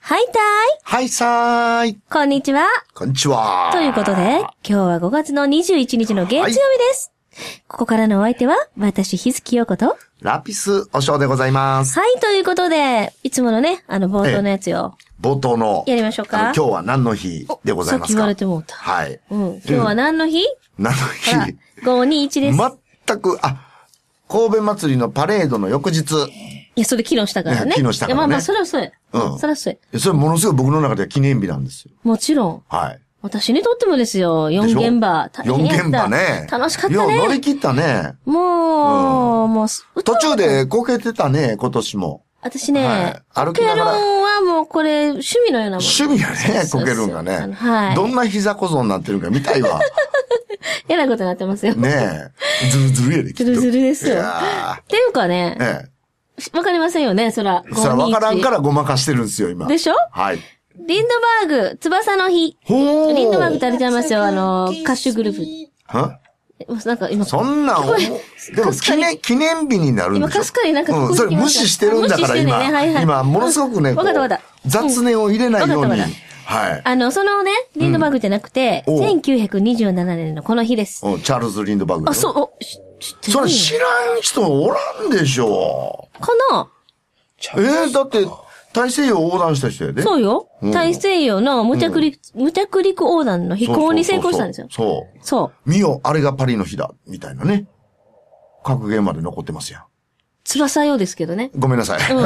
はいたはいさーい。 こんにちは。 こんにちは。 ということで、今日は5月の21日の月曜日です。ここからのお相手は、私、日月陽子と。 ラピスおしょうでございます。 はい、ということで、いつものね、冒頭のやつを。 冒頭の。 やりましょうか。 今日は何の日でございますか。 さっき言われてもうた。 はい。 今日は何の日？ 何の日？ 521 です。 全く、神戸祭りのパレードの翌日。 いや、それ昨日したからね。 昨日したからね。 まあ、それはそうや。それはそうや。 それものすごい僕の中では記念日なんですよ。 もちろん。 はい。 私にとってもですよ、4現場。 4現場ね。 楽しかったね。 乗り切ったね。 もう、 途中でこけてたね、今年も。 私ね、こけるんはもうこれ、趣味のようなもん。 趣味やね、こけるんがね。はい。どんな膝小僧になってるか見たいわ。 嫌なことになってますよ。 ねえ。ずるずるやで、 ずるずるですよ。っていうかね、わかりませんよね、そら。 そらわからんからごまかしてるんですよ、今。 でしょ？ はい。 リンドバーグ、翼の日。リンドバーグってあれちゃいますよ、歌手グループ。 は？ なんか今。 そんなん、でも記念日になるんでしょ？ 今、かすかになんかそれ無視してるんだから今ものすごくね、雑念を入れないように。はい。 そのね、リンドバーグじゃなくて、1927年のこの日です。 チャールズ・リンドバーグ。 そう、 それ知らん人おらんでしょ。 かな？ だって、大西洋横断した人やで。 そうよ。大西洋の無着陸横断の飛行に成功したんですよ。 そう。見よ、あれがパリの日だ、みたいなね。格言まで残ってますやん。 翼ようですけどね。 ごめんなさい。突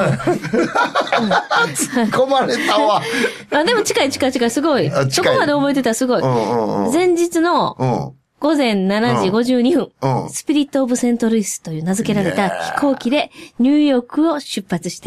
っ込まれたわ。 でも近い、すごい。そこまで覚えてたらすごい。前日の、午前7時52分、スピリット・オブ・セント・ルイスという名付けられた飛行機でニューヨークを出発して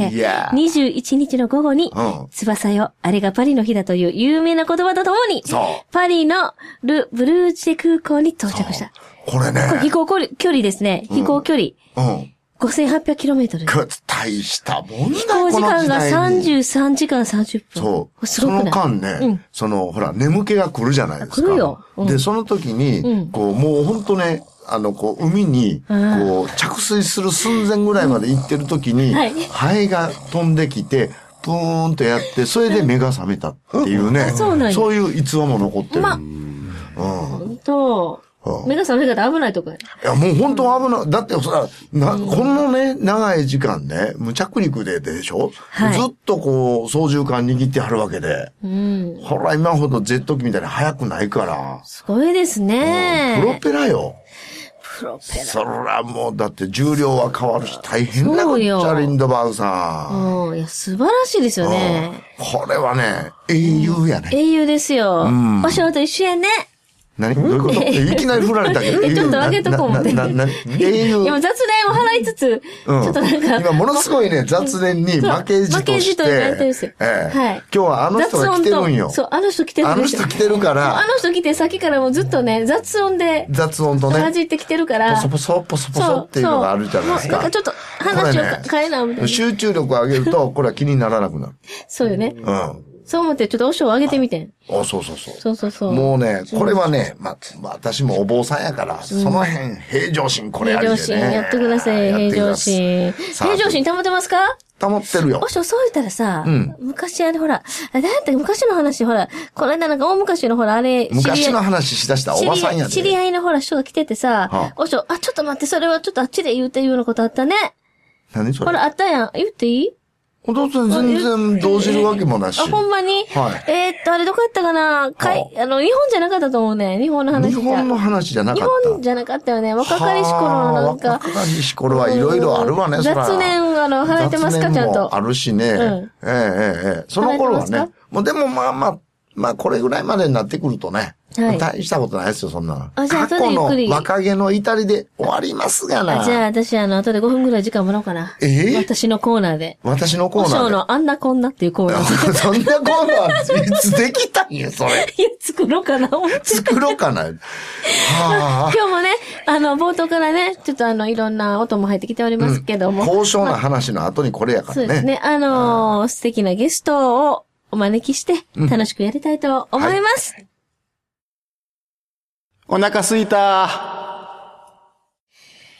、21日の午後に、翼よ、あれがパリの日だという有名な言葉とともに、パリのブルージェ空港に到着した。 これね。 飛行距離ですね。飛行距離。5800km。 大したもんだ。 飛行時間が33時間30分。 そう。 すごくない？ その間ね、ほら、眠気が来るじゃないですか。 来るよ。 で、その時に、もうほんとね、海に、着水する寸前ぐらいまで行ってる時に、ハエが飛んできて、プーンとやって、それで目が覚めたっていうね。そういう逸話も残ってる。 本当。目が覚め方危ないとこや。 いや、もう本当危ない。だってさ、このね、長い時間ね、無着陸でしょ？ずっと操縦桿握ってはるわけで。ほら、今ほどジェット機みたいに速くないから。 すごいですね。 プロペラよ。 プロペラ。 そらもう、だって重量は変わるし、大変なことじゃ、リンドバーグさん。いや、素晴らしいですよね。 これはね、英雄やね。 英雄ですよ。お仕事一緒やね。 何？どういうこと？いきなり振られたけど。 ちょっと上げとこう思って。今雑念を払いつつ、ちょっとなんか。 今ものすごいね、雑念に負けじとして。負けじと言われてるんですよ。はい。今日はあの人が来てるんよ。 そう、あの人来てるんですよ。 あの人来てるから。 あの人来て、さっきからもうずっとね、雑音で。 雑音とね。 混じってきてるから。 ポソポソっていうのがあるじゃないですか。 なんかちょっと話を変えなみたいな。 集中力を上げると、これは気にならなくなる。 そうよね。そう思ってちょっとお塩を上げてみてん。 そう。もうね、これはね、私もお坊さんやから、その辺、平常心これありでね。 平常心やってください、平常心。平常心保てますか？ 保ってるよ。 お塩、そう言ったらさ、昔ほら、だって昔の話、ほら、この間なんか大昔のほら、あれ、 昔の話しだしたおばさんやで。 知り合いのほら、人が来ててさ、お塩、ちょっと待って、それはちょっとあっちで言うていうようなことあったね。 何それ？ ほら、あったやん。言っていい？ 全然動じるわけもなし。 ほんまに？ はい。 あれどこやったかな？日本じゃなかったと思うね。日本の話。 日本の話じゃなかった。 日本じゃなかったよね。若かりし頃のなんか。 若かりし頃はいろいろあるわね、そら。 雑念、払えてますか、ちゃんと。 雑念もあるしね。その頃はね。もうでもまあ、これぐらいまでになってくるとね。大したことないですよ、そんなの。過去の若気の至りで終わりますがな。 じゃあ、私後で5分ぐらい時間もらおうかな。私のコーナーで。 私のコーナーで。 おしょうのあんなこんなっていうコーナー。 そんなコーナー、いつできたんや、それ。 いや、作ろうかな、思って。 作ろうかな。 今日もね、冒頭からね、ちょっといろんな音も入ってきておりますけども。 高尚な話の後にこれやからね。 そうですね。素敵なゲストをお招きして、楽しくやりたいと思います。 お腹すいた。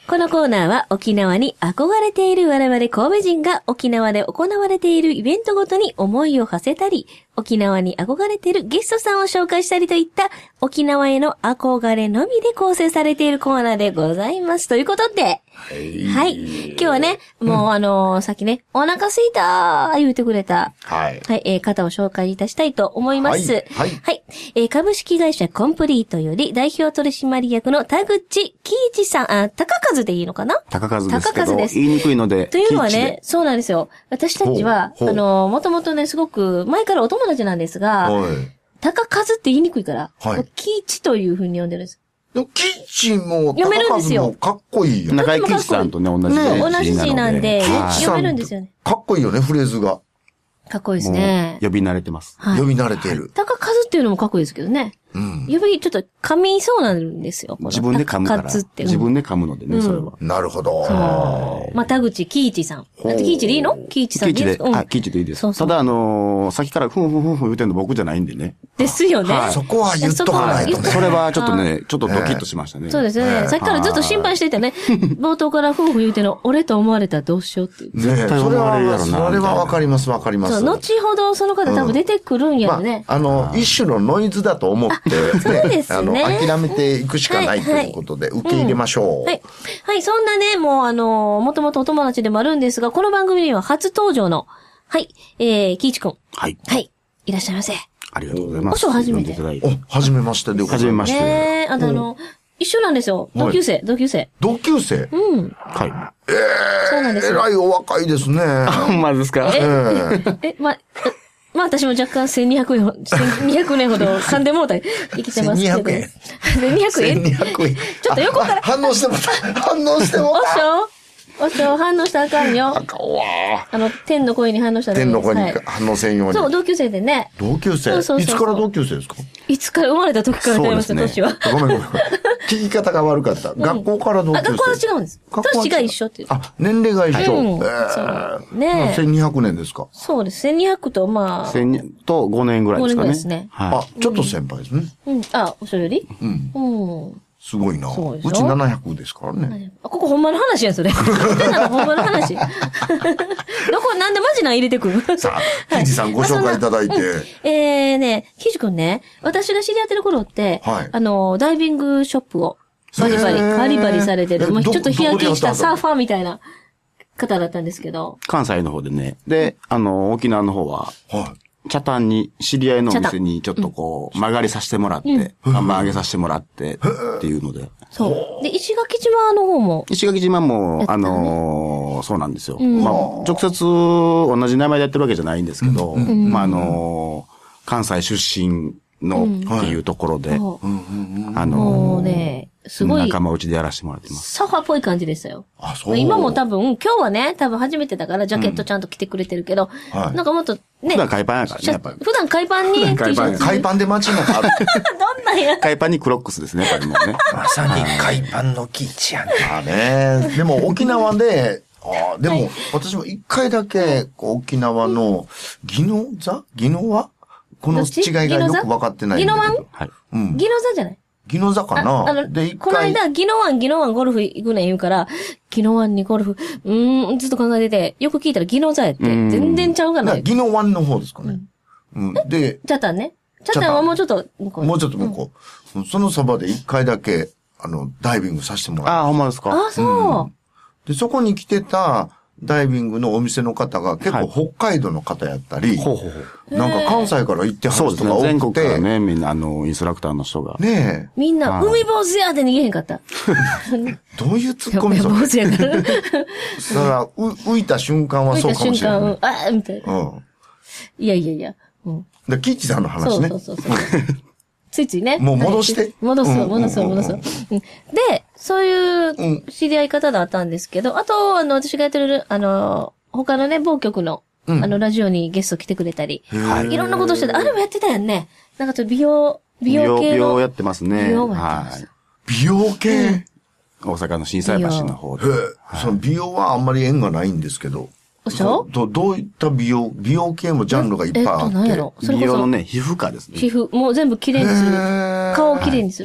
このコーナーは沖縄に憧れている我々神戸人が沖縄で行われているイベントごとに思いを馳せたり、沖縄に憧れているゲストさんを紹介したりといった沖縄への憧れのみで構成されているコーナーでございます。ということで、はい。今日はね、もうさっきね、お腹すいたー言うてくれた、はい。方を紹介いたしたいと思います。はい。はい。株式会社コンプリートより代表取締役の田口喜一さん、高和でいいのかな？ 高和ですけど。高和です。言いにくいので。 というのはね、そうなんですよ。私たちは、もともとね、すごく前からお友達なんですが、高和って言いにくいから、喜一という風に呼んでるんです。 キッチンも、読めるんですよ。かっこいいよ。 中井貴一さんとね、同じ字同じ字なんで、読めるんですよね。 かっこいいよね、フレーズが。 かっこいいですね。 呼び慣れてます。 呼び慣れている。 高和っていうのもかっこいいですけどね。呼び、ちょっと噛みそうなんですよ。 自分で噛むから。自分で噛むのでね、それは。 なるほど。 まあ、田口喜一さん。喜一でいいの？喜一さんでいいですか？ 喜一でいいです。ただ、先からふんふんふんふん言うてんの僕じゃないんでね。 ですよね。 そこは言っとかないとね。 それはちょっとね、ちょっとドキッとしましたね。 そうですね。さっきからずっと心配していてね、冒頭からふんふん言うてんの、俺と思われたらどうしようっていう。 絶対思われるやろな。それはわかります、わかります。 後ほどその方多分出てくるんやろね。 一種のノイズだと思って、 そうですね。 諦めていくしかないということで、受け入れましょう。 はい。はい、そんなね、もうもともとお友達でもあるんですが、この番組には初登場の、はい、喜一くん。 はい。 はい。いらっしゃいませ。 ありがとうございます。 お初めて。 初めましてでございます。 初めまして。 ね一緒なんですよ。同級生。 同級生はい。 そうなんですよ。 えらいお若いですね。 ほんまですか？ まあ私も若干1200年ほど噛んでもうたり生きてますけど。 1200円。 1200円 ?1200 円。 ちょっと横から。 反応してもおしょ反応したらあかんよ。 あかんわ。 天の声に反応したら天の声に反応せんように。 そう、同級生でね。 同級生？いつから同級生ですか？ いつから生まれた時から出ました、年は。 ごめん。聞き方が悪かった。学校から同級生。 学校は違うんです。年が一緒っていう。 年齢が一緒。 ねえ。1200年ですか？ そうです。1200と、まあ。 1200と5年ぐらいですかね。5年ぐらいですね。 ちょっと先輩ですね。 おそれより？ すごいな。うち700ですからね。 ここほんまの話やん、それ。ほんまの話。なんでマジなん入れてくる？ さあ、ひじさんご紹介いただいて。 ね、ひじくんね、私が知り合ってる頃って、ダイビングショップをバリバリされてる、ちょっと日焼けしたサーファーみたいな方だったんですけど。 関西の方でね。で、沖縄の方は、北谷に、知り合いのお店にちょっと曲がりさせてもらって、ハンバーグ上げさせてもらって、っていうので。 そう。で、石垣島の方も。 石垣島も、そうなんですよ。まあ、直接同じ名前でやってるわけじゃないんですけど、まあ、関西出身のっていうところで、 もうね、すごい。 仲間内でやらせてもらってます。 サーファーっぽい感じでしたよ。 そう。 今も多分、今日はね、多分初めてだからジャケットちゃんと着てくれてるけど、なんかもっとね。 普段海パンやからね、やっぱり。 普段海パンに T シャツ。 海パンで街のある。 どんなんや。 海パンにクロックスですね、やっぱりもうね。 まさに海パンのキッチやね。でも沖縄で、でも私も一回だけ沖縄の宜野湾この違いがよく分かってないんだけど。 宜野座じゃない宜野座かなで、 この間、宜野湾ゴルフ行くねん言うから、宜野湾にゴルフ、ずっと考えてて、よく聞いたら宜野座やって、全然ちゃうかな。 宜野湾の方ですかね。で、 チャタンね。チャタンはもうちょっと向こう。 もうちょっと向こう。そのそばで一回だけ、ダイビングさせてもらう。 ほんまですか。 そう。 で、そこに来てた、ダイビングのお店の方が結構北海道の方やったり、なんか関西から行ってはる人が多くて、 全国からね、みんなインストラクターの人が。 ねえ。 みんな、海坊主やで逃げへんかった。 どういうツッコミそれ。 海坊主やから。だから、浮いた瞬間はそうかもしれない。 浮いた瞬間、みたいな。いや。 で、キッチさんの話ね。 そう。ついついね。 もう戻して。 戻す。で、そういう知り合い方だったんですけど、あと、私がやってる、他のね、某局の、ラジオにゲスト来てくれたり、いろんなことしてて、あれもやってたやんね。なんかちょっと美容系の。 美容やってますね。 美容は美容系大阪の心斎橋の方で。 その美容はあんまり縁がないんですけど。どういった美容系もジャンルがいっぱいあって。 美容のね、皮膚科ですね。 皮膚、もう全部綺麗にする。顔を綺麗にする。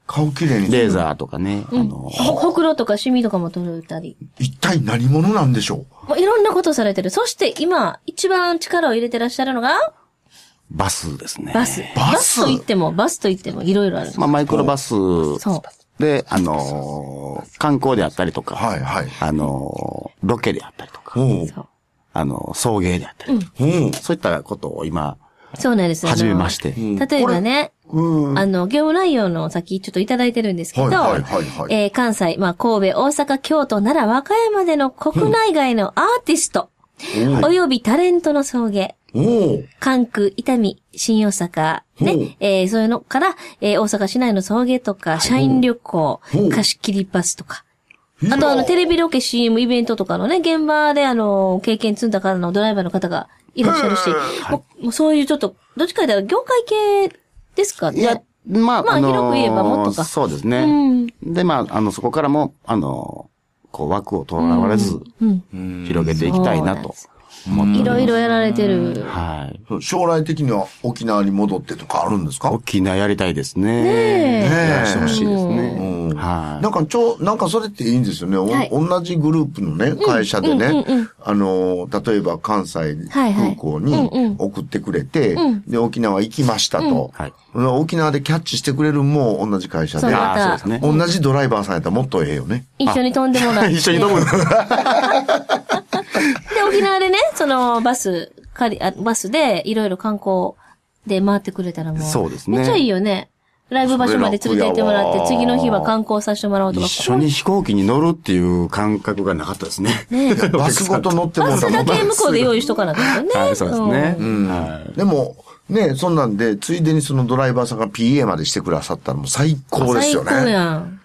顔きれいに。 レーザーとかね。 ほくろとかシミとかも取れたり。 一体何者なんでしょう？ もういろんなことされてる。そして今、一番力を入れてらっしゃるのがバスですね。 バスと言ってもいろいろある。 マイクロバス。 そう。 で、観光であったりとか。 はいはい。 ロケであったりとか。送迎であったりとか。そういったことを今、 そうなんです。 始めまして。 例えばね、業務内容の先ちょっといただいてるんですけど、関西、神戸、大阪、京都、奈良、和歌山での国内外のアーティスト、およびタレントの送迎、関空、伊丹、新大阪、ね、そういうのから、大阪市内の送迎とか、社員旅行、貸し切りバスとか、あとテレビロケ CM イベントとかのね、現場で経験積んだ方のドライバーの方がいらっしゃるし、もうそういうちょっと、どっちかというと業界系ですかね。いや、広く言えばもっとか。 そうですね。で、そこからも、枠をとらわれず、広げていきたいなと。 いろいろやられてる。 はい。 将来的には沖縄に戻ってとかあるんですか？ 沖縄やりたいですね。やらしてほしいですね。 はい。なんかそれっていいんですよね。同じグループのね、会社でね、例えば関西空港に送ってくれて、で、沖縄行きましたと。沖縄でキャッチしてくれるも同じ会社で、同じドライバーさんやったらもっとええよね。 一緒に飛んでもらって。 一緒に飛ぶ。 で、沖縄でね、そのバスでいろいろ観光で回ってくれたらもう。 そうですね。 めっちゃいいよね。ライブ場所まで連れて行ってもらって、次の日は観光させてもらおうとか。 一緒に飛行機に乗るっていう感覚がなかったですね。 バスごと乗ってもらったバスだけ向こうで用意しとかなきゃね。 はい、そうですね。 でも、ね、そんなんで、ついでにそのドライバーさんが PA までしてくださったらもう最高ですよね。 最高やん。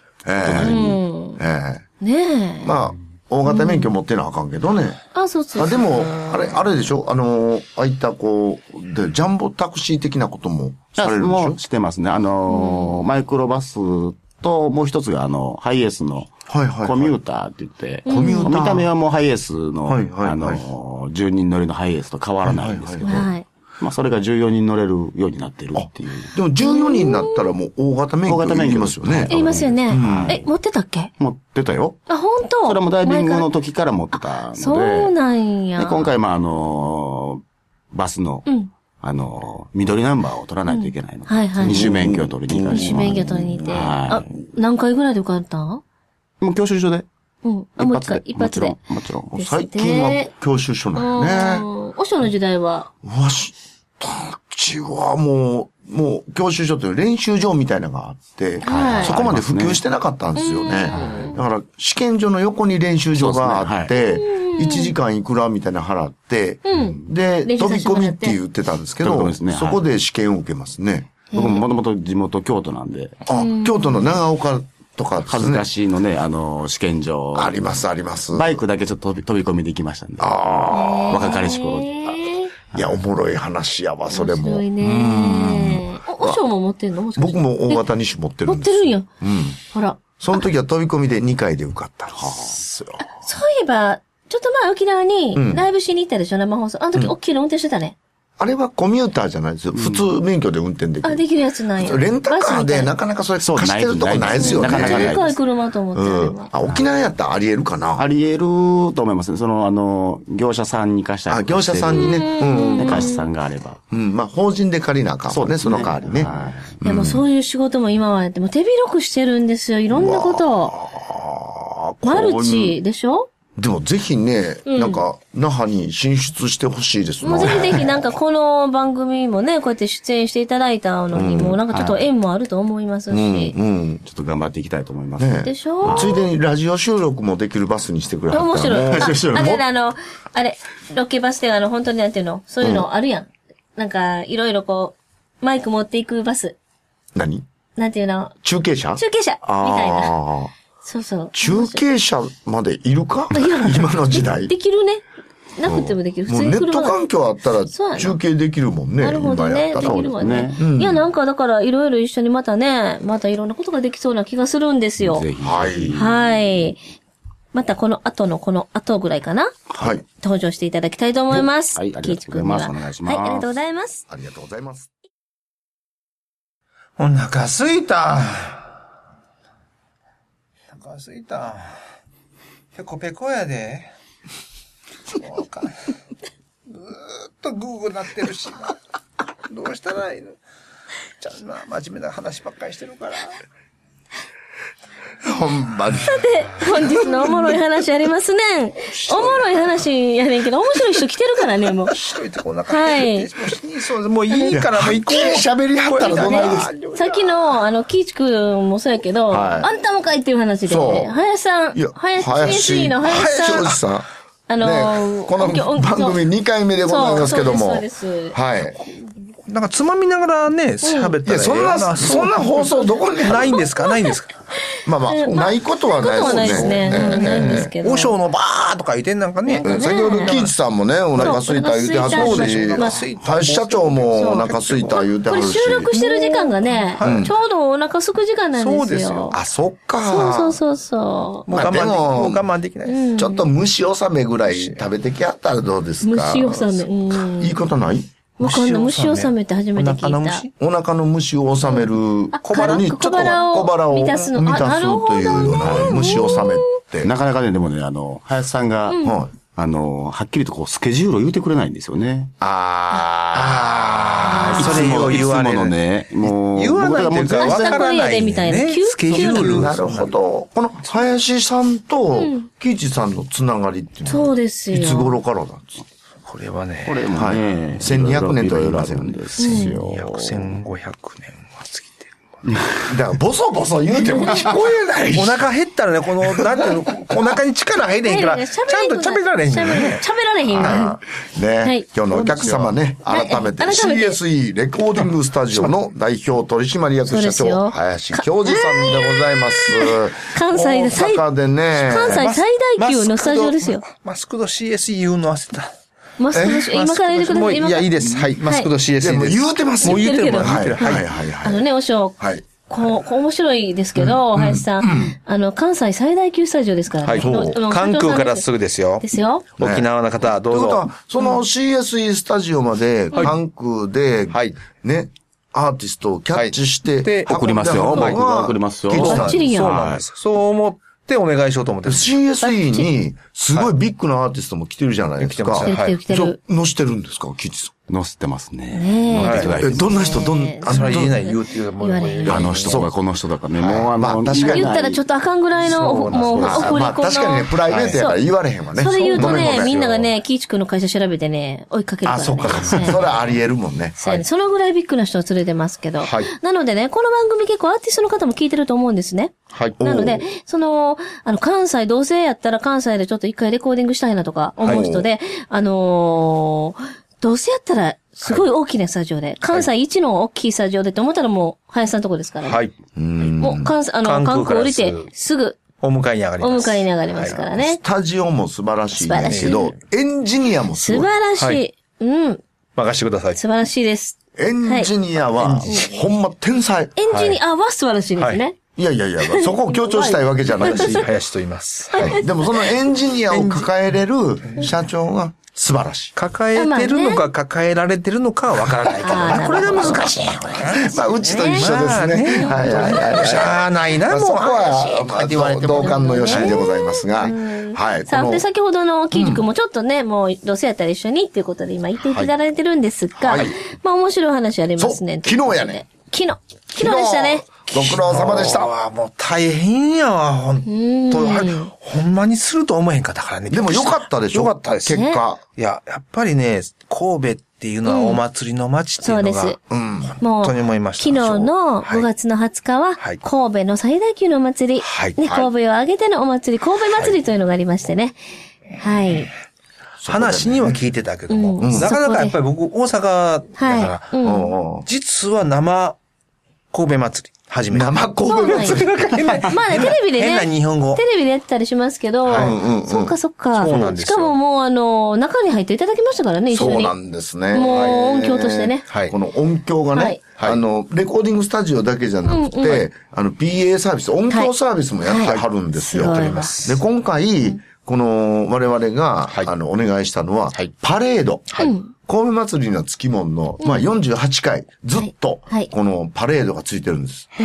ねえ。 大型免許持ってなあかんけどね。 そうそう。 でも、あれでしょああいったジャンボタクシー的なこともされるんでしょ？ してますね。マイクロバスと、もう一つがハイエースの、コミューターって言って、見た目はもうハイエースの、10人乗りのハイエースと変わらないんですけど、それが14人乗れるようになってるっていう。 でも14人になったらもう大型免許いりますよね。 いりますよね。持ってたっけ？ 持ってたよ。 本当？ それもダイビングの時から持ってたので。 そうなんや。 で、今回もバスの、緑ナンバーを取らないといけないの。二種免許を取りに行かれて。 二種免許取りに行って。何回ぐらいで受かったん？ もう教習所で。 一発で。 もちろん。 最近は教習所なんよね。 おしょの時代はうちはもう、教習所という練習場みたいなのがあって、そこまで普及してなかったんですよね。だから、試験所の横に練習場があって、1時間いくらみたいな払って、で、飛び込みって言ってたんですけど、そこで試験を受けますね。 僕ももともと地元京都なんで。 京都の長岡とか恥ずかしいのね、試験場。 あります、あります。 バイクだけちょっと飛び込みで行きましたんで。若かりし頃。 いや、おもろい話やわ、それも。 面白いね。おしょも持ってんの？ 僕も大型2種持ってるんです。 持ってるんや。ほら。 その時は飛び込みで2回で受かったんですよ。 そういえば、ちょっと前沖縄にライブしに行ったでしょ、生放送。あの時大きいの運転してたね。 あれはコミューターじゃないですよ。普通免許で運転できる。 できるやつなんや。 レンタカーでなかなかそれ貸してるとこないですよね。 なかなかないです。 でかい車と思って沖縄やったらあり得るかな？ あり得ると思いますね。業者さんに貸したり。 業者さんにね。 貸しさんがあれば。 法人で借りなあかんもんね、その代わりね。 でもそういう仕事も今はやっても手広くしてるんですよ。いろんなことを。マルチでしょ？ でもぜひね、なんか、那覇に進出してほしいですね。 もうぜひぜひなんかこの番組もね、こうやって出演していただいたのにも、なんかちょっと縁もあると思いますし。 ちょっと頑張っていきたいと思います。 でしょ？ ついでにラジオ収録もできるバスにしてくれたら。 面白い。あれ、ロケバスで本当になんていうの？そういうのあるやん。なんか、いろいろマイク持っていくバス。 何？ なんていうの？ 中継車みたいな。そうそう。 中継車までいるか？今の時代。 できるね。なくてもできる。 普通にネット環境あったら中継できるもんね。 なるほどね。できるわね。いや、なんかだからいろいろ一緒にまたいろんなことができそうな気がするんですよ。はい。またこの後ぐらいかな？ はい。 登場していただきたいと思います。 はい、ありがとうございます。お願いします。 はい、ありがとうございます。 ありがとうございます。 お腹すいた。 腹すいた。ペコペコやで。そうか。ずーっとグーグーなってるし。どうしたらいいの？ちゃんと真面目な話ばっかりしてるから。 ほんまに。 さて、本日のおもろい話ありますね。おもろい話やねんけど、面白い人来てるからね、もう。はい。 もういいからもう行こう。 喋りはったらどないです。 さっきの、キイチ君もそうやけど、あんたもかいっていう話で、林さん、CSE の林さん。 この番組2回目でございますけども。そうです。はい。 なんかつまみながらね、喋ったら。 そんな放送どこにないんですかないんですかまあ、ないことはないですね。 ないんですけど。 和尚のバーとか言ってんなんかね。 先ほど喜一さんもね、お腹すいた言うてはったし、林社長もお腹すいた言うてはるし。 これ収録してる時間がね、ちょうどお腹すく時間なんですよ。そうですよ。 あ、そっか。 そう。 もう我慢できない。 ちょっと虫納めぐらい食べてきやったらどうですか？ 虫納め。 いいことない？ わかんない。虫納めって初めて聞いた。 お腹の虫を納める小腹にちょっと小腹を満たすというような虫納めって。 なかなかね、でもね、林さんが、はっきりとこうスケジュールを言うてくれないんですよね。 それを言われる。いつものね、もう、言わないというかわからないみたいな。 スケジュール。なるほど。この林さんと喜一さんのつながりっていうのは、そうですよ。いつ頃からなんですか？ これはね、 はい。1200年とは言いませんですよ。 1500年は過ぎてる。 だから、ボソボソ言うても聞こえないし。 お腹減ったらね、なんていうの、お腹に力入れへんから、ちゃんと喋られへん。 喋られへん。 ね、今日のお客様ね、改めて CSE レコーディングスタジオの代表取締役社長、林教授さんでございます。 関西最大級のスタジオですよ。 マスクド CSE 言うの忘れた。 マスクド、今から言ってください。 いや、いいです。はい。マスクド CSE です。 もう言うてますもう言うてる。 はい。 おしょう。はい。面白いですけど、林さん。関西最大級スタジオですからね。 関空からすぐですよ。 ですよ。 沖縄の方、どうぞ。ということは、 その CSE スタジオまで、関空で、ね、アーティストをキャッチして、 送りますよ。僕が送りますよ。 バッチリやん。 そうなんです。そう思ってお願いしようと思って。 CSE に、すごいビッグなアーティストも来てるじゃないですか。 来てる。 載してるんですか、キチさん。 載せてますね。 どんな人、 それは言えない、言うあの人とかこの人とかね、もう確かに。 言ったらちょっとあかんぐらいの、もう、送り込み。 確かにね、プライベートやから言われへんわね。 それ言うとね、みんながね、キイチ君の会社調べてね、追いかけるからね。 そっか。それはあり得るもんね。 そのぐらいビッグな人を連れてますけど。なのでね、この番組結構アーティストの方も聞いてると思うんですね。はい。なので、関西、どうせやったら関西でちょっと一回レコーディングしたいなとか思う人で、どうせやったら、すごい大きなスタジオで、関西一の大きいスタジオでって思ったらもう、林さんのとこですからね。はい。もう、関空降りて、すぐ、 お迎えに上がります。 お迎えに上がりますからね。 スタジオも素晴らしいんですけど、エンジニアもすごい。 素晴らしい。 任してください。 素晴らしいです。 エンジニアは、ほんま天才。 エンジニアは素晴らしいですね。 いや、そこを強調したいわけじゃないし。 林と言います。 でもそのエンジニアを抱えれる社長が素晴らしい。 抱えてるのか抱えられてるのかはわからないからね。これが難しい。 うちと一緒ですね。 しゃあないな、もう。 そこは、同感のよしみでございますが。はい。 さあ、で、先ほどのキイチ君もちょっとね、もう、どうせやったら一緒にっていうことで今言っていただいてるんですが、まあ面白い話ありますね。 昨日やね。 昨日でしたね。 ご苦労様でした。 もう大変やわ、ほんと。ほんまにすると思えへんかったからね。 でもよかったでしょ？ よかったです。 結果。 いや、やっぱりね、神戸っていうのはお祭りの街っていうのが、そうです。本当に思いました。 昨日の5月の20日は、神戸の最大級のお祭り、神戸を挙げてのお祭り、神戸祭りというのがありましてね。はい。 話には聞いてたけども、なかなかやっぱり僕、大阪だから、実は生神戸祭り。初めて。 生神戸祭り。 まあね、テレビでね。 変な日本語。 テレビでやったりしますけど、そっか。そうなんですよ。しかももう中に入っていただきましたからね、一緒に。 そうなんですね。 もう音響としてね。 この音響がね、レコーディングスタジオだけじゃなくて、PA サービス、音響サービスもやってはるんですよ。で、今回、この我々が、お願いしたのは、パレード。神戸祭りの月門の、48回、ずっと、このパレードがついてるんです。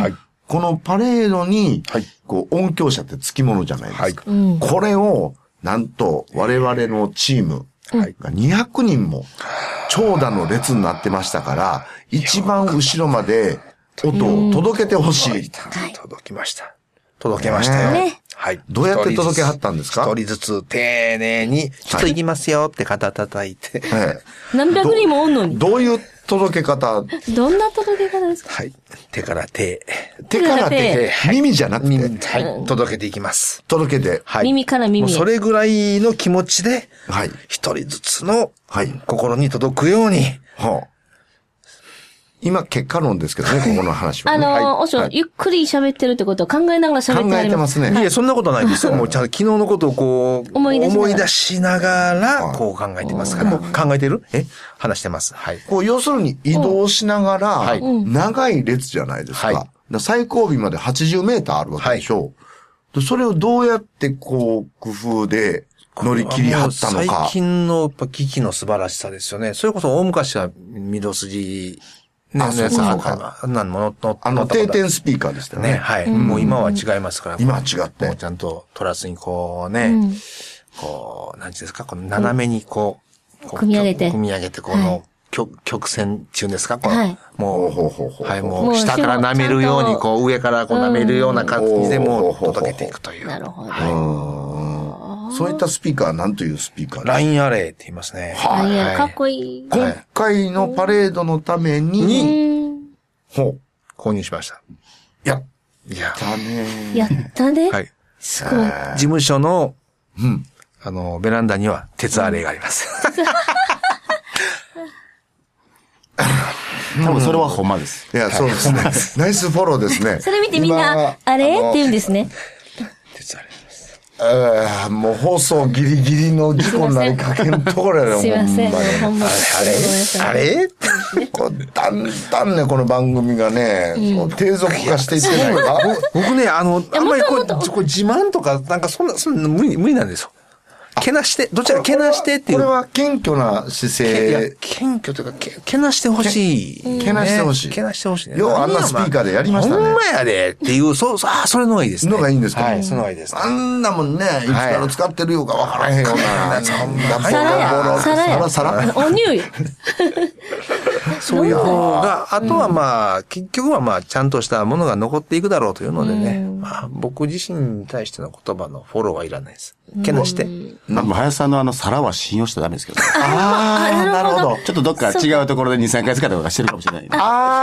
このパレードに、こう、音響車って付き物じゃないですか。これを、なんと、我々のチームが200人も、長蛇の列になってましたから、一番後ろまで音を届けてほしい。 届きました。届けましたよ。はい。 どうやって届けはったんですか？ 一人ずつ丁寧に、ちょっと行きますよって肩叩いて。 何百人もおんのに。 どういう届け方？ どんな届け方ですか？ はい。手から手。 手から手。耳じゃなくて。 はい。届けていきます。 届けて。 はい。 耳から耳。 それぐらいの気持ちで、はい。一人ずつの、はい。心に届くように。はあ。 今、結果論ですけどね、ここの話は、ね。 おしょ、ゆっくり喋ってるってことを考えながら喋って考えてますね。 いや、そんなことないですよ。もうちゃんと昨日のことをこう、思い出しながら、こう考えてますから。考えてる？話してます。はい。 こう、要するに移動しながら、長い列じゃないですか。はい。最後尾まで80メーターあるわけでしょ。はい。それをどうやってこう、工夫で、乗り切りはったのか。 最近の機器の素晴らしさですよね。それこそ大昔はミド筋、 ね、そうか。 定点スピーカーでしたね。 はい。もう今は違いますから。 今は違って。 もうちゃんとトラスにこうね、こう、何ですか、この斜めにこう、 組み上げて、この、曲線中ですか、この、もう、はい、もう下から舐めるように、こう上からこう舐めるような感じでもう届けていくという。 なるほど。 そういったスピーカーは何というスピーカーですか？ ラインアレイって言いますね。 はい。かっこいい。 今回のパレードのために、 購入しました。 やったね。 やったね。 はい。 すごい。 事務所の、ベランダには鉄アレイがあります。 多分それはほんまです。 いや、そうですね。ナイスフォローですね。 それ見てみんな、あれって言うんですね。 鉄アレイ。 もう放送ギリギリの事故になりかけんところやろ、 すいません。ほんまあれだんだんね、この番組がね、低俗化していってないか？ 僕ね、あんまりこれ自慢とか、なんかそんな無理なんですよ。けなして、どちらけなしてっていう。 これは謙虚な姿勢。 謙虚というか、けなしてほしい。 けなしてほしい。 けなしてほしいね。 ようあんなスピーカーでやりましたね。 ほんまやでっていう、それのがいいですね。 のがいいんですか？ はい、そのがいいです。 あんなもんね、いつから使ってるようかわからへんような。 そんなサラお乳よ。 そういう方が、あとはまあ、結局はまあ、ちゃんとしたものが残っていくだろうというのでね、まあ、僕自身に対しての言葉のフォローはいらないです。けなして。 林さんの皿は信用しちゃダメですけど。 なるほど。 ちょっとどっか違うところで2、3回使ったとかしてるかもしれない。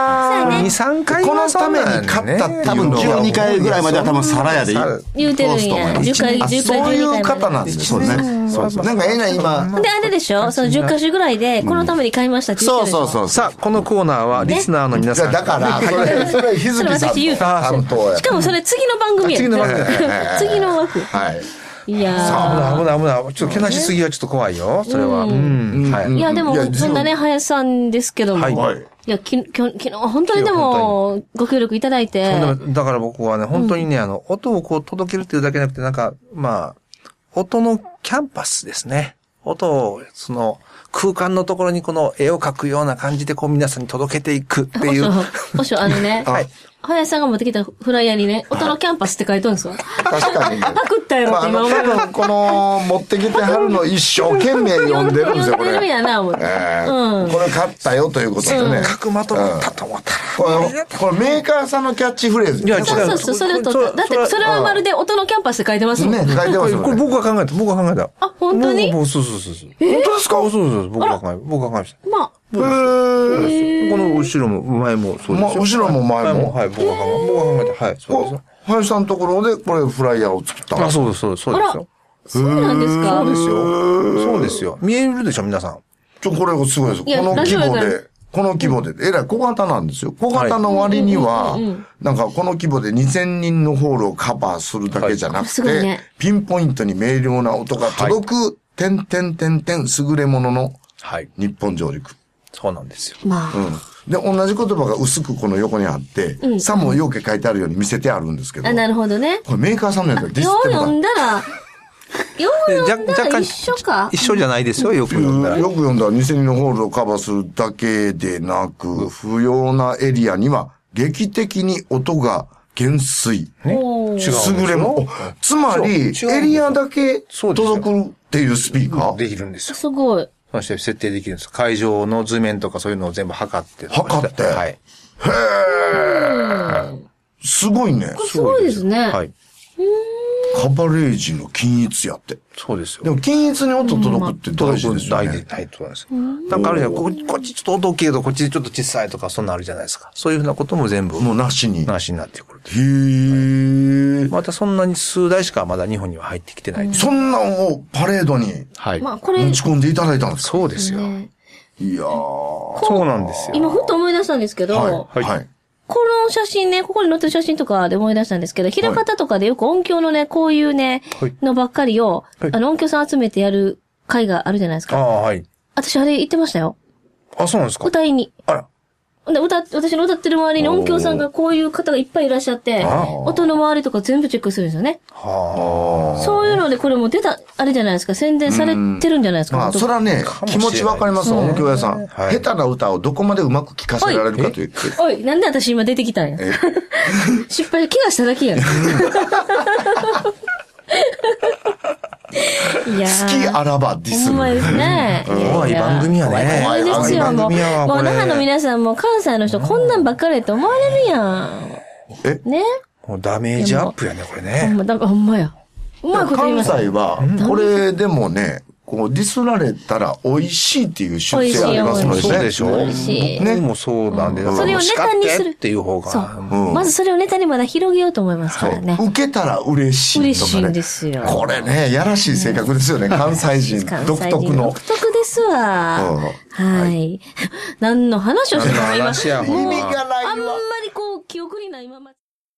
2、3回このために買ったっていうの多分12回ぐらいまでは多分皿屋で言うてるんや。10回そういう方なんですよね。なんか今。 で、あれでしょ？その10回ぐらいで、このために買いましたって言ってるでしょ？ そう。 さあ、このコーナーはリスナーの皆さん。 だから、それ日月さんの担当や。 しかもそれ次の番組や。次の枠。 はい。 いや危ない。ちょっとけなしすぎはちょっと怖いよ、それは。 いや、でも、そんなね、林さんですけども。いや、昨日、本当にでも、ご協力いただいて。 だから僕はね、本当にね、音をこう届けるっていうだけじゃなくて、なんか、まあ、音のキャンパスですね。音を、空間のところにこの絵を描くような感じでこう皆さんに届けていくっていう。 おしょ、ね。はい。林さんが持ってきたフライヤーにね、音のキャンパスって書いてるんですよ。 確かに。 パクったやろって今思う。 多分この、持ってきてはるの一生懸命読んでるんですよ、これ。 読んでるやな、思って。 これ買ったよということでね。 書くまとまったと思ったら。これメーカーさんのキャッチフレーズ。 いや、そう、それと、だってそれはまるで音のキャンパスって書いてますもんね。 書いてますよ。 これ僕が考えた。 あ、本当に？ そう。本当ですか？そう。僕が考えました。 まあ。 この後ろも前もそうですよ。 後ろも前も。 はい、僕が考えて、はい、そうですよ。 林さんのところでこれフライヤーを作ったの？ そうですよ。 そうなんですか？ そうですよ。見えるでしょ、皆さん。 これがすごいです。この規模で、えらい小型なんですよ。小型の割には、なんかこの規模で2000人のホールをカバーするだけじゃなくて、ピンポイントに明瞭な音が届く、優れものの日本上陸。 そうなんですよ。 で、同じ言葉が薄くこの横にあって、さもようけ書いてあるように見せてあるんですけど。 なるほどね。 これメーカーさんのやつはディスってる。読んだら一緒か。 一緒じゃないですよ、よく読んだら。 よく読んだら2000人のホールをカバーするだけでなく、不要なエリアには劇的に音が減水。 ね。違う。 優れも。つまり、エリアだけ届くっていうスピーカーできるんですよ。 すごい。 そして設定できるんです。会場の図面とかそういうのを全部測って。 測って。 はい。へー。すごいね。 すごいですね。はい。 カバレージの均一やって。 そうですよ。 でも均一に音届くって大事ですよね。 大事です。なんかあるじゃん。こっちちょっと音大きいけど、こっちちょっと小さいとか、そんなあるじゃないですか。そういうふうなことも全部。 もうなしに。 なしになってくる。 へー。 またそんなに数台しかまだ日本には入ってきてない。 そんなんをパレードに。 はい。 まあこれ。 持ち込んでいただいたんですか？ そうですよ。いやー。そうなんですよ。 今ふっと思い出したんですけど。 はい。 この写真ね、ここに載ってる写真とかで思い出したんですけど、平方とかでよく音響のね、こういうね、のばっかりを、音響さん集めてやる会があるじゃないですか。 はい。 私あれ言ってましたよ。 あ、そうなんですか？ 歌いに。 あら。 で、私の歌ってる周りに音響さんがこういう方がいっぱいいらっしゃって、音の周りとか全部チェックするんですよね。そういうのでこれも出た、あれじゃないですか、宣伝されてるんじゃないですか。 まあ、それはね、気持ちわかります、音響屋さん。下手な歌をどこまでうまく聴かせられるかと言って。 おい、なんで私今出てきたんや。失敗、怪我しただけやん。 いや好きあらばディスる。 ほんまですね。 怖い番組やね。 怖いですよ、もう。もう那覇の皆さんも関西の人こんなんばっかりって思われるやん。ね？ もうダメージアップやね、これね。 ほんまや。うまいこと言います。 関西は、これでもね、こうディスられたら美味しいっていう出世ありますのでね。 そうでしょ。ね、もうそうなんで。 それをネタにするっていう方が。 まずそれをネタにまだ広げようと思いますからね。 受けたら嬉しいとかね。 嬉しいんですよ。 これね、やらしい性格ですよね、関西人独特の。 独特ですわ。はい。何の話をしてたの今。 意味がないわ。 あんまりこう、記憶にないまま。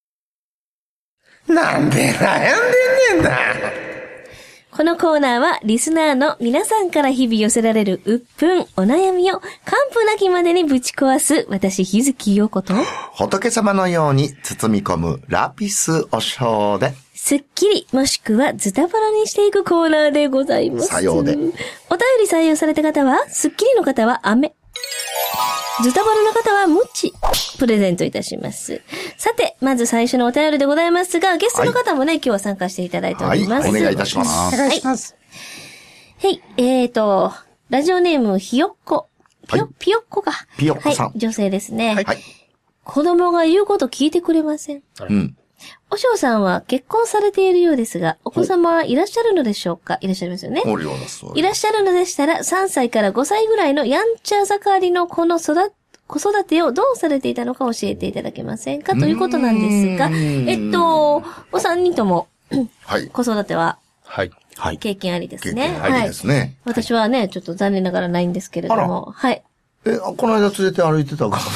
なんで悩んでんねんな。 このコーナーはリスナーの皆さんから日々寄せられる鬱憤、お悩みを完膚なきまでにぶち壊す私日月陽子と仏様のように包み込むラピスお尚でスッキリもしくはズタバラにしていくコーナーでございます。 さようで。 お便り採用された方はスッキリの方は飴。ズタバラの方はムチプレゼントいたします。さて、まず最初のお便りでございますが、ゲストの方もね、今日は参加していただいております。 はい、お願いいたします。 お願いします。 はい、ラジオネームひよっこ。ピヨッコか。 ピヨッコさん。 はい、女性ですね。 はい。 子供が言うこと聞いてくれません。 うん。 おしょうさんは結婚されているようですが、お子様はいらっしゃるのでしょうか？いらっしゃいますよね。いらっしゃるのでしたら、3歳から5歳ぐらいのやんちゃ盛りの子育てをどうされていたのか教えていただけませんかということなんですが、お三人とも、はい、子育ては、 はい。 経験ありですね。 経験ありですね。はい、 私はね、ちょっと残念ながらないんですけれども、はい。 この間連れて歩いてたか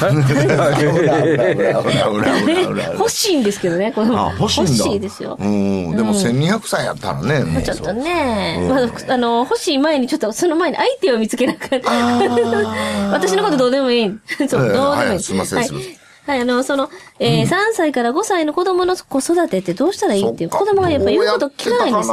欲しいんですけどね、この欲しいんだ。 欲しいですよ。 でも1200歳やったらね。 ちょっとね、欲しい前にちょっとその前に相手を見つけなかった。私のことどうでもいい。そう、どうでもいい。 すいません、すいません。 はい、3歳から5歳の子供の子育てってどうしたらいいっていう、子供がやっぱ言うこと聞かないんですって。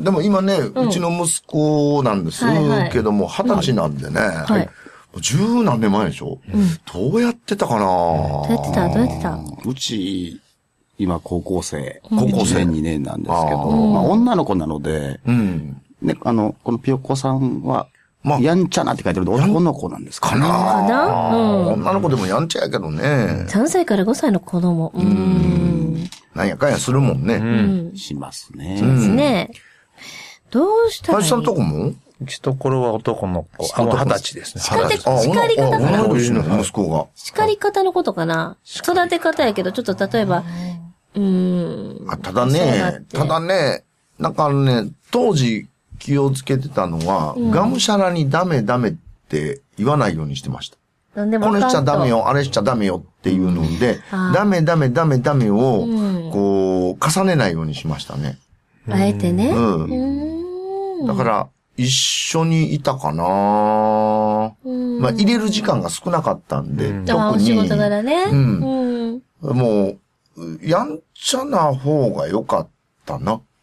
でも今ね、うちの息子なんですけども、20歳なんでね。はい。十何年前でしょ？どうやってたかな？ どうやってたうち、今高校生。1年2年なんですけど、女の子なので、ね、このピヨコさんは、やんちゃなって書いてると男の子なんですかね。 女の子でもやんちゃやけどね。 3歳から5歳の子供。 なんやかんやするもんね。 しますね。 しますね。どうしたらいい？ 林さんとこも？ うちところは男の子。20歳ですね。 叱り方かな？ 息子が。 叱り方のことかな？育て方やけど、ちょっと例えば、 ただね、なんかね、当時気をつけてたのは、がむしゃらにダメって言わないようにしてました。これしちゃダメよ、あれしちゃダメよっていうので、ダメを、こう、重ねないようにしましたね。 あえてね。 だから、一緒にいたかな。入れる時間が少なかったんで、特に。 お仕事柄ね。 もう、やんちゃな方が良かったな。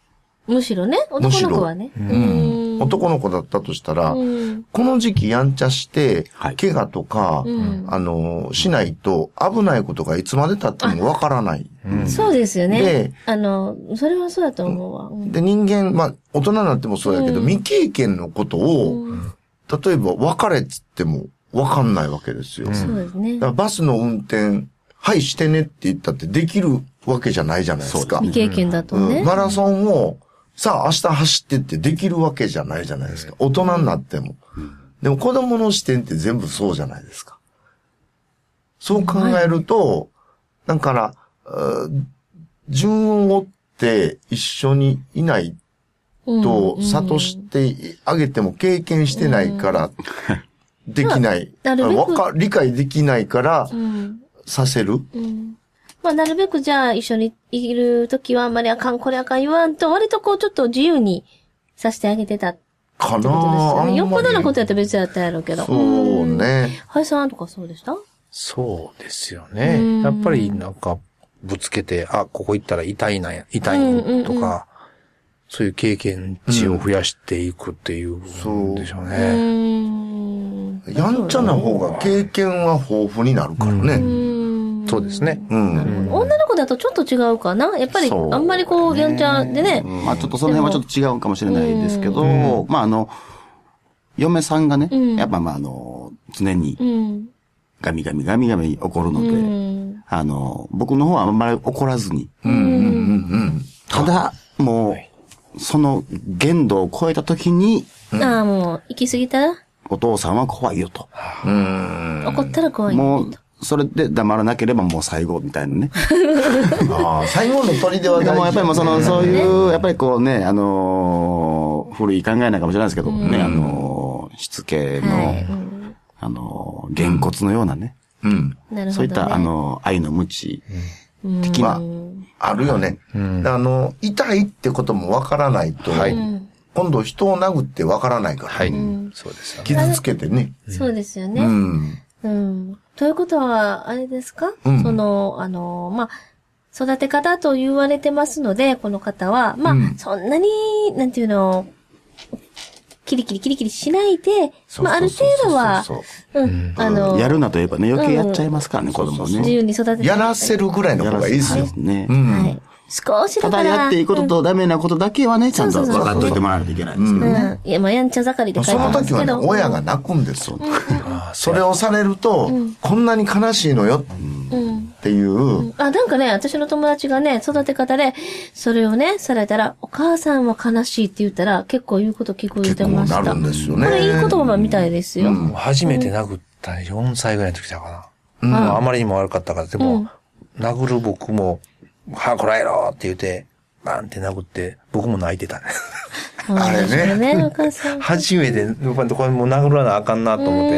むしろね、男の子はね。 男の子だったとしたら、この時期やんちゃして、怪我とか、しないと危ないことがいつまで経ってもわからない。 そうですよね。で、それはそうだと思うわ。 で、人間、まあ、大人になってもそうやけど、未経験のことを、例えば別れっつってもわかんないわけですよ。 そうですね。 だからバスの運転、はいしてねって言ったってできるわけじゃないじゃないですか。 未経験だとね。 マラソンを、さあ明日走ってってできるわけじゃないじゃないですか。大人になっても。でも子供の視点って全部そうじゃないですか。そう考えると、だから、順を追って一緒にいないと、諭してあげても経験してないから、できない。理解できないから、させる。 まあ、なるべくじゃあ一緒にいるときはあんまりあかん、これあかん言わんと、割とこうちょっと自由にさせてあげてたってことですよね。よっぽどのことやったら別だったやろうけど。 そうね。 はいさんとかそうでした？ そうですよね。やっぱりなんかぶつけて、あ、ここ行ったら痛いとか、そういう経験値を増やしていくっていう部分でしょうね。 やんちゃな方が経験は豊富になるからね。 そうですね。 女の子だとちょっと違うかな。やっぱりあんまりこうやんちゃでね。 まあちょっとその辺はちょっと違うかもしれないですけど、まあ嫁さんがね、やっぱまあ常にガミガミ怒るので、僕の方はあんまり怒らずに、ただもうその限度を超えた時に、 もう行き過ぎたらお父さんは怖いよと。 怒ったら怖いよと。 それで黙らなければもう最後みたいなね。 最後の砦は大事。 でもやっぱりもうそういう、やっぱりこうね、古い考えないかもしれないですけど、ね、しつけの、げんこつのようなね。そういった、愛の無知的な。 あるよね。痛いってこともわからないと、今度人を殴ってわからないから。 そうですよね。 傷つけてね。 そうですよね。ということは、あれですか？まあ、育て方と言われてますので、この方は、まあ、そんなに、なんていうの、キリキリしないで、まあ、ある程度は、 やるなと言えばね、余計やっちゃいますからね、子供ね。 自由に育てて。 やらせるぐらいの方がいいですよね。 はい。少しだから。 ただやっていいこととダメなことだけはね、ちゃんと分かっといてもらわないといけないんですけどね。 いや、まあ、やんちゃ盛りで書いてますけど。 その時はね、親が泣くんですよ。それをされると、こんなに悲しいのよっていう。 なんかね、私の友達がね、育て方で、それをね、されたら、お母さんは悲しいって言ったら、結構言うこと聞こえてました。 結構なるんですよね。 これいい言葉みたいですよ。 初めて殴った4歳ぐらいの時だかな。あまりにも悪かったから、でも、殴る僕も、はこらえろって言って、バンって殴って、僕も泣いてたね。 あれね。 お母さん。 初めて、これもう殴らなあかんなと思って。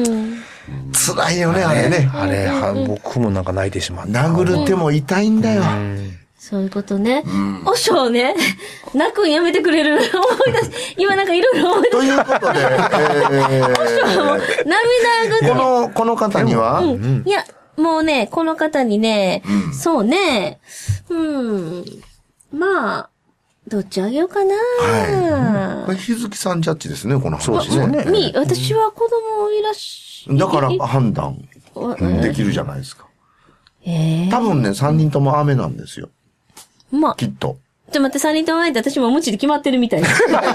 辛いよね、あれね。 僕もなんか泣いてしまった。 殴る手も痛いんだよ。 そういうことね。おしょうね。泣くんやめてくれる。思い出し、今なんかいろいろ思い出しということで、 おしょうも涙ぐって。この方には、 いや、もうね、この方にね、そうね、まあ、どっちあげようかな。 これ、日月さんジャッジですね、この話。 そうですね。 私は子供いらっしゃだから判断できるじゃないですか。多分ね、3人とも雨なんですよ。 まあ。 きっと。 ちょ、待って、3人とも雨って私も無知で決まってるみたい。お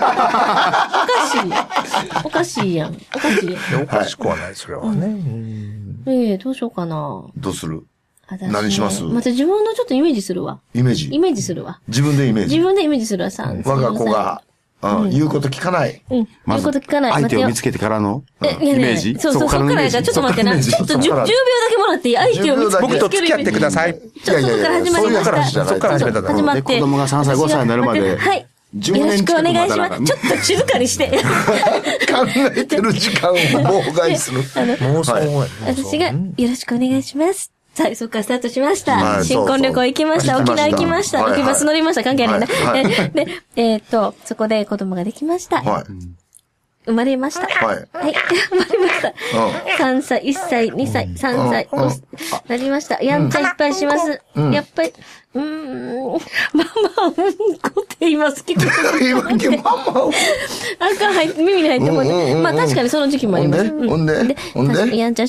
かしいやん。おかしくはない、それはね。 どうしようかな。 どうする？何します？ また自分のちょっとイメージするわ。 イメージするわ。 自分でイメージするわ、 我が子が、言うこと聞かない。 言うこと聞かない。 相手を見つけてからのイメージ？ そう、そっからやから、ちょっと待ってな。ちょっと10秒だけもらっていい？相手を見つけて。 僕と付き合ってください。 そこから始まりました。 そこから始めた始まって。 子供が3歳、5歳になるまで。 はい。よろしくお願いします。ちょっと静かにして。 考えてる時間を妨害する。 私が、よろしくお願いします。さあ、そっからスタートしました。新婚旅行行きました。沖縄行きました。ロケバス乗りました。関係ないな。で、そこで子供ができました。 生まれました。はい。はい。生まれました。3歳、1歳、2歳、3歳、なりました。やんちゃいっぱいします。やっぱり、ママ、うんこって言います。聞こえる。ママ、耳に入ってこない。まあ確かにその時期もあります。 ほんでやんちゃして。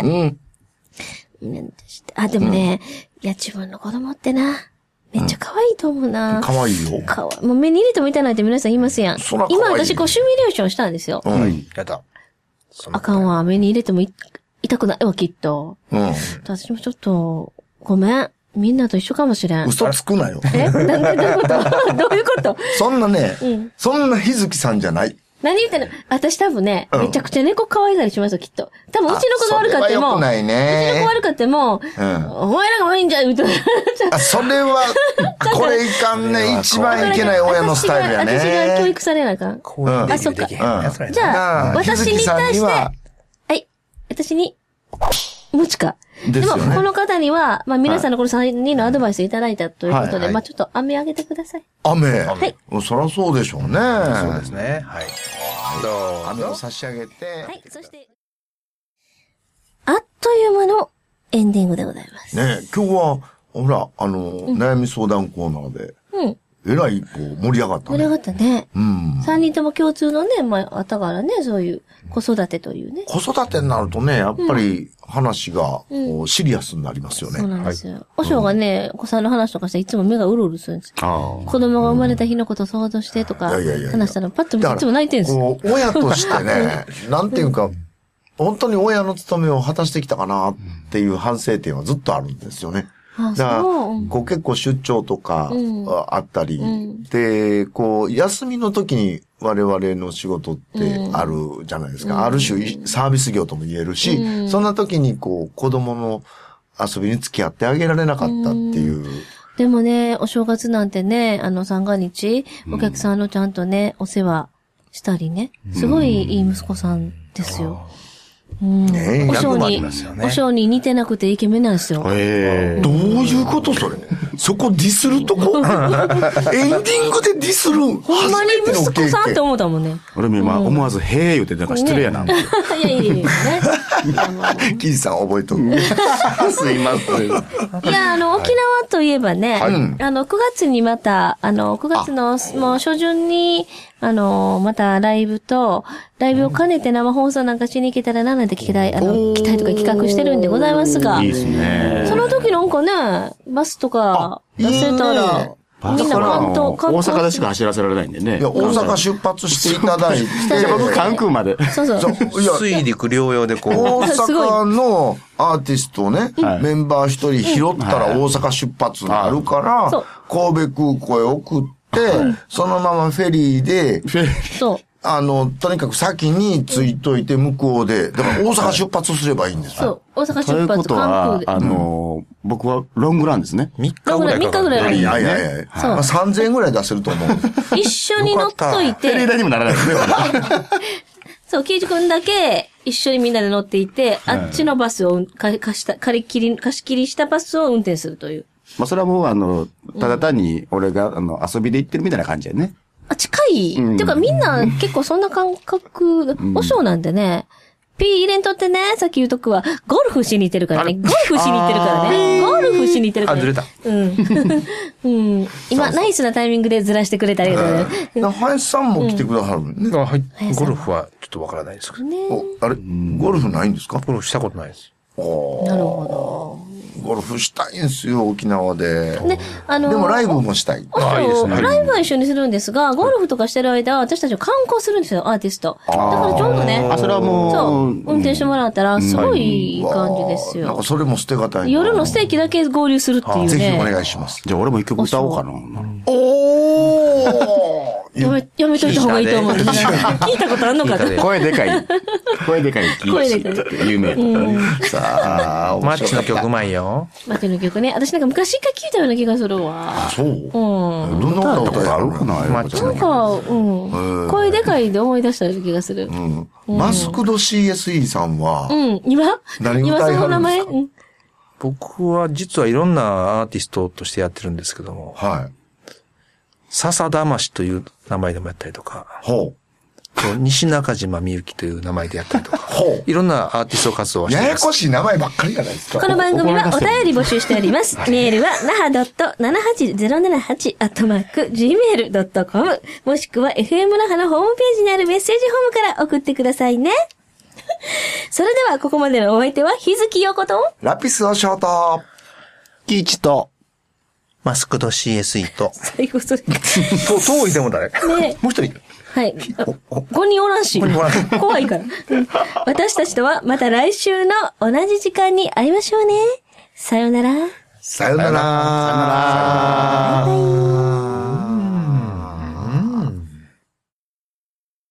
あ、でもね、いや、自分の子供ってな。めっちゃ可愛いと思うな。 可愛いよ。 もう目に入れても痛ないって皆さん言いますやん。今私こうシミュレーションしたんですよ。 やった。 あかんわ。目に入れても痛くないわ、きっと。私もちょっと、ごめん。みんなと一緒かもしれん。 嘘つくなよ。 なんでどういうことどういうことそんなね、そんな日月さんじゃない。 何言ってんの私多分ね、めちゃくちゃ猫可愛がりしますよ、きっと。多分うちの子が悪かっても、うちの子悪かっても、お前らが悪いんじゃん、みたいな。それは、これいかんね、一番いけない親のスタイルやね。 私が教育されなあかん。あ、そっか。じゃあ、私に対して、はい、私に、もちか。でも、この方には、まあ皆さんのこの3人のアドバイスいただいたということで、まあちょっと飴あげてください。 飴はい。そりゃそうでしょうね。 そうですね。はい。 飴を差し上げて。 はい、そして、あっという間のエンディングでございます。 ね今日は、ほら、悩み相談コーナーで。えらい、こう、盛り上がったね。 盛り上がったね。3人とも共通のね、まあ、あったからね、そういう子育てというね。 子育てになるとね、やっぱり話が、シリアスになりますよね。 そうなんですよ。おしょうがね、お子さんの話とかしていつも目がうるうるするんですよ。子供が生まれた日のこと想像してとか、話したらパッと見ていつも泣いてるんですよ。 親としてね、なんていうか、本当に親の務めを果たしてきたかなっていう反省点はずっとあるんですよね。だから、結構出張とかあったり、で、休みの時に我々の仕事ってあるじゃないですか。ある種サービス業とも言えるし、そんな時に子供の遊びに付き合ってあげられなかったっていう。 でもね、お正月なんてね、三が日、お客さんのちゃんとね、お世話したりね、すごいいい息子さんですよ。お正に似てなくてイケメンなんですよ。 どういうことそれそこディスるとこエンディングでディスるほんまに息子さんって思ったもんね。 俺も今思わずへー言ってなんか失礼やな。いや。 キジさん覚えとる。 すいません。 いや、沖縄といえばね、9月にまた、9月のもう初旬に、またライブを兼ねて生放送なんかしに行けたらななんて聞きたいとか企画してるんでございますが。 いいですね。 その時なんかね、バスとか出せたら、みんな大阪でしか走らせられないんでね。 いや、大阪出発していただいて。 じゃあ僕関空まで。 そう。 水陸両用で大阪のアーティストをね、メンバー一人拾ったら大阪出発になるから、神戸空港へ送って、そのままフェリーで、 そう。 とにかく先に着いといて向こうで、だから大阪出発すればいいんですよ。そう。大阪出発、関空で。 僕はロングランですね。 3日ぐらい。 いや。3000円ぐらい出せると思う。 一緒に乗っといて。 フェリー代にもならないですね。 そう、キイジ君だけ一緒にみんなで乗っていて、あっちのバスを貸し切りしたバスを運転するという。 まあ、それはもうただ単に俺が遊びで行ってるみたいな感じやね。 近い。ていうかみんな結構そんな感覚、おしょうなんでね。P 入れんとってね、さっき言うとくは、ゴルフしに行ってるからね。ゴルフしに行ってるからね。ゴルフしに行ってるからね。 ずれた。 今、ナイスなタイミングでずらしてくれたありがとうございます。林さんも来てくださるね。 はい。ゴルフはちょっとわからないですけど。 あれゴルフないんですか？ ゴルフしたことないです。 なるほど。 ゴルフしたいんですよ、沖縄で。 でもライブもしたい。 ライブは一緒にするんですが、ゴルフとかしてる間、私たちは観光するんですよ、アーティスト。だからちょうどね。 それはもう。 そう。運転してもらったら、すごいいい感じですよ。 なんかそれも捨てがたい。 夜のステーキだけ合流するっていうね。 ぜひお願いします。 じゃあ俺も一曲歌おうかな。 やめといた方がいいと思うんです。聞いたことあんのかって。 声でかい。声でかい。有名。 さあ、 マッチの曲うまいよ。 マッチの曲ね。私なんか昔から聞いたような気がするわ。 そう？どんな歌あるかな？ マッチの曲。 なんか、声でかいで思い出したような気がする。 マスクド CSE さんは、 今その名前？ 僕は実はいろんなアーティストとしてやってるんですけども。 はい。 笹魂という名前でもやったりとか。 西中島みゆきという名前でやったりとか、いろんなアーティスト活動をしています。 ややこしい名前ばっかりじゃないですか。 この番組はお便り募集しております。メールは、naha.78078@gmail.com もしくは FM 那覇のホームページにあるメッセージフォームから送ってくださいね。それでは、ここまでのお相手は、日月陽子と、 ラピスのショート、 キイチと、 マスクド CSE と。 最後それ。遠いでも誰ねもう一人。 はい。5人おらんし。怖いから。私たちとはまた来週の同じ時間に会いましょうね。さよなら。 さよなら。 さよなら。